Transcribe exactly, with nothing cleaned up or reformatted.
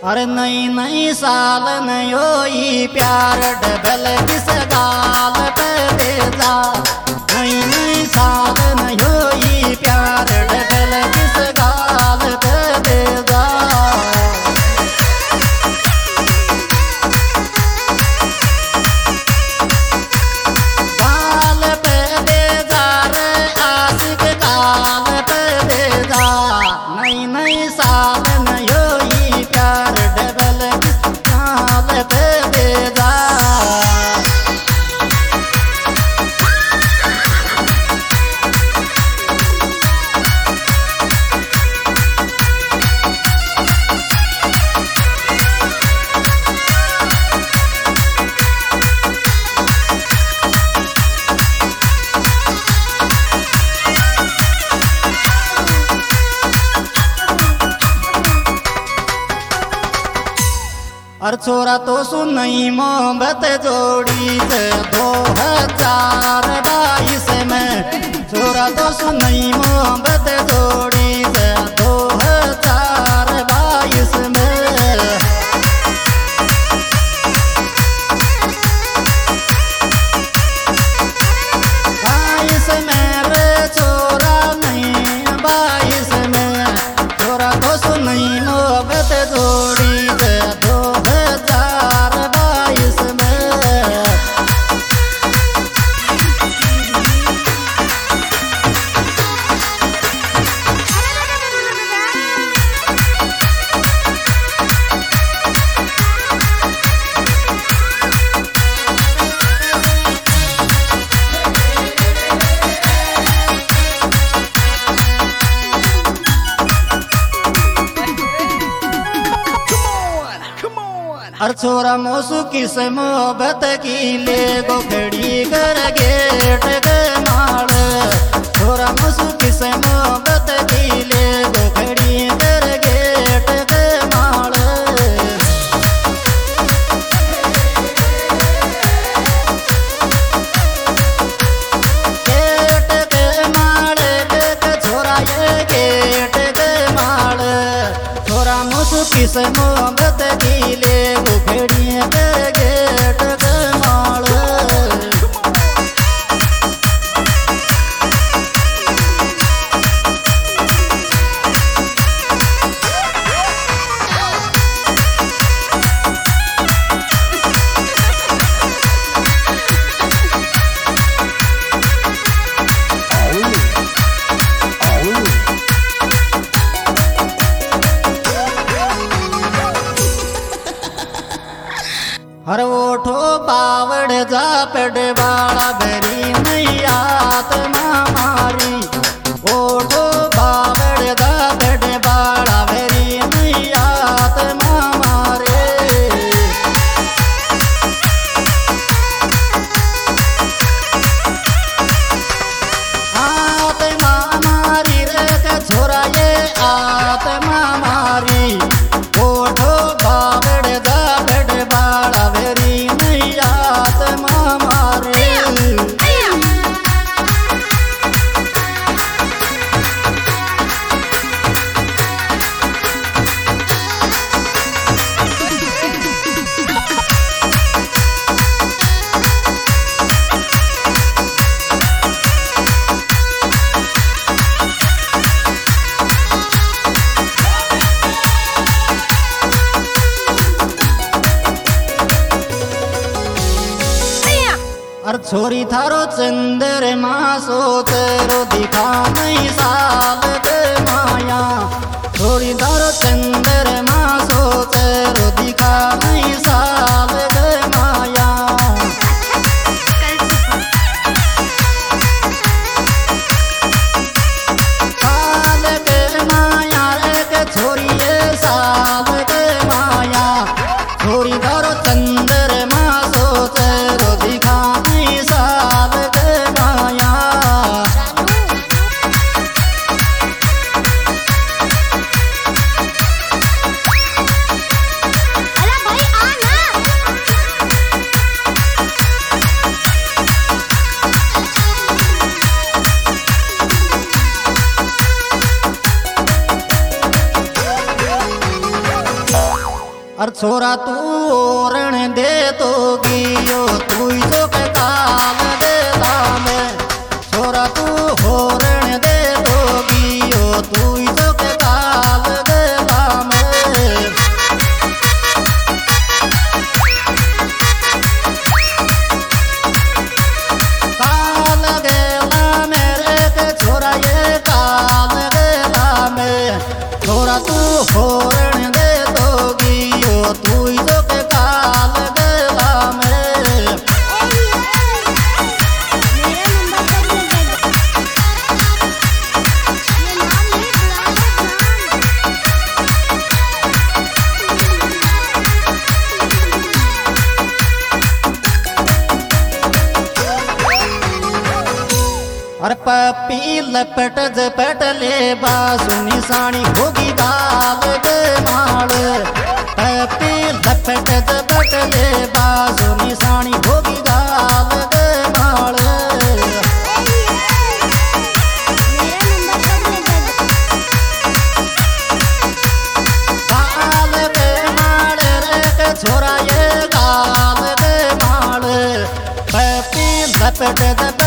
अरे नई नई साल नयोई प्यार डबल किस गाल पे दे जा। नई नई साल नयोई प्यार डबल किस गाल पे दे जा। गाल पे दे जा रे आशिक गाल पे दे जा। नई नई साल नयोई प्यार डबल किस गाल पे दे जा। और छोरा तो सुनई मोहब्बत जोड़ी थे दो हजार बाईस में। छोरा तो सुनई मोहब्बत जोड़ी थे दो हजार बाईस में। बाईस में रे छोरा नहीं बाईस में। छोरा तो सुनई मोहब्बत जोड़ी थे दो हजार बाईस में। और छोरा मोसू किस मोहब्बत की ले गो खड़ी कर गेट के माल। छोरा मोसू किस मोहब्बत की ले गो खड़ी कर गेट के माल। गेट के माल देख छोरा ये गेट के माल। छोरा मोसू किस मोहब्बत की ले घड़िया कर गेट के माल। हर ओठो बावड़ जा पेड़ बाड़ा भरी नहीं आत्मा मारी। ओठो बावड़ जा पेड़ बाड़ा भरी नहीं आत्मा मारे। आत्मा मारी रे के छोरा ये आत्मा मारी। ओठो बावड़ जा पेड़ बाड़ा भरी नहीं आत्मा मारे। और छोरी थारो चंद्र मासो तेरो दिखा नहीं साल के माया। छोरी थारो चंद्र मासो तेरो दिखा नहीं साल के माया। साल के माया रे के छोरी ये साल के माया। छोरी थारो चंद्र मासो तेरो दिखा साल के माया। अर छोरा तू ओरण दे तो गियो तू जो के काल दे लामे छोरा तू होरण दे तो गियो तू जो के काल दे लामे काल गेला मेरे के छोरा ये काल गेला में छोरा तू होरण दे तो गियो तू जो के काल गेला में और पपी लपट झपट ले बासुनी साणी होगी गाल दे माल पपी लपट झपट ले बासुनी साणी होगी गाल दे माल गाल दे माल रे के छोरा ये गाल दे माल पपी लपट झपट